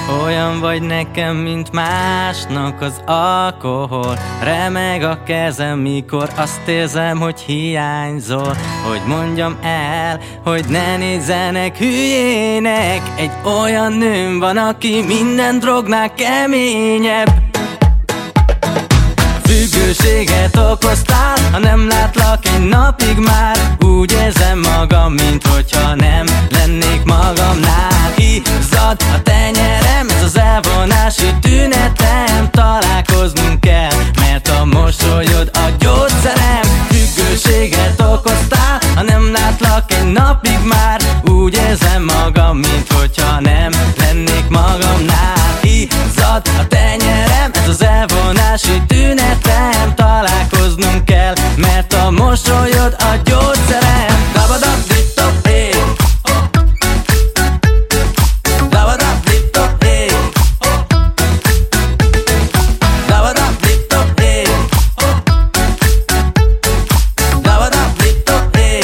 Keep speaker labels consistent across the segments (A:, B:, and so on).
A: Olyan vagy nekem, mint másnak az alkohol. Remeg a kezem, mikor azt érzem, hogy hiányzol. Hogy mondjam el, hogy ne nézzenek hülyének. Egy olyan nőm van, aki minden drognál keményebb. Függőséget okoztál, ha nem látlak egy napig már. Úgy érzem magam, mint hogyha nem lennék magamnál. Izzad a tenyerem, ez az elvonási tünetem. Találkoznunk kell, mert a mosolyod a gyógyszerem. Függőséget okoztál, ha nem látlak egy napig már. Úgy érzem magam, mint hogyha nem lennék magamnál. Izzad a tenyerem, ez az elvonási tünetem. Találkoznunk kell, mert a mosolyod a gyógyszerem. Dabadab dip-top, hey. Dabadab dip-top, hey. Dabadab dip-top, hey. Dabadab dip-top, hey.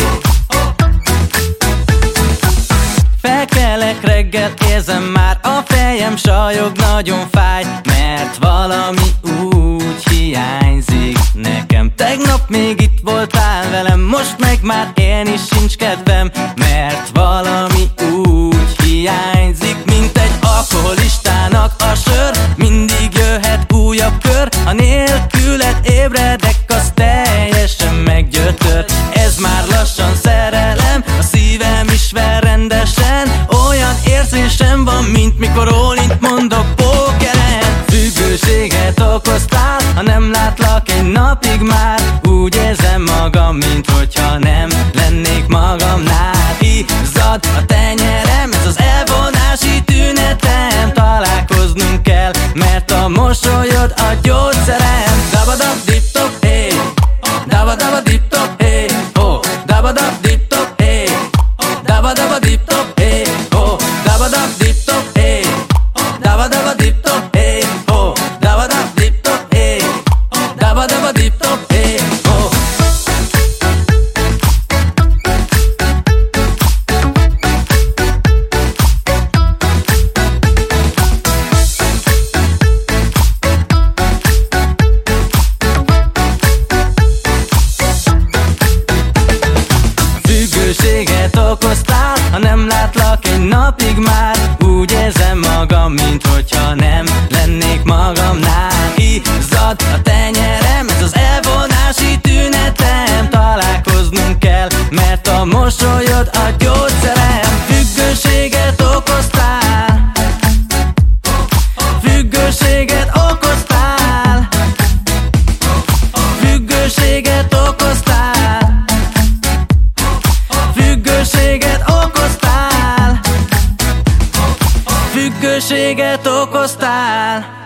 A: Felkelek reggel, érzem már a fejem sajog, nagyon fáj, mert valami úgy hiányzik nekem. Tegnap még itt voltál velem, most meg már én is sincs kedvem, mert valami úgy hiányzik, mint egy alkoholistának a sör. Mindig jöhet újabb kör, ha nélküled ébredek, az teljesen meggyötör. Ez már lassan szerelem, a szívem is ver rendesen. Olyan érzésem van, mint mikor ólint mondok pókeren. Függőséget okoztál, ha nem látlak egy napig már. Úgy érzem magam, mint hogyha nem lennék magamnál. Izzad a tenyerem, ez az elvonási tünetem. Találkoznunk kell, mert a mosolyod a gyógyszerem. Dabadab dip-top, hey. Dabadaba dip-top, hey. Oh, dabadab dip-top, hey. Dabadaba dip-top, hey. Oh, dabadab dip-top, hey. Dabadaba dip-top, hey. Oh, dabadab dip-top, hey. Dabadaba dip-top, hey. Oh. Függőséget okoztál, ha nem látlak egy napig már. Úgy érzem magam, mint hogyha nem lennék magamnál. Izzad a tenyerem, ez az elvonási tünetem. Találkoznunk kell, mert a mosolyod a gyógyszerem. Függőséget okoztál. Függőséget okoztál. Függőséget okoztál. Függőséget okoztál. Függőséget okoztál.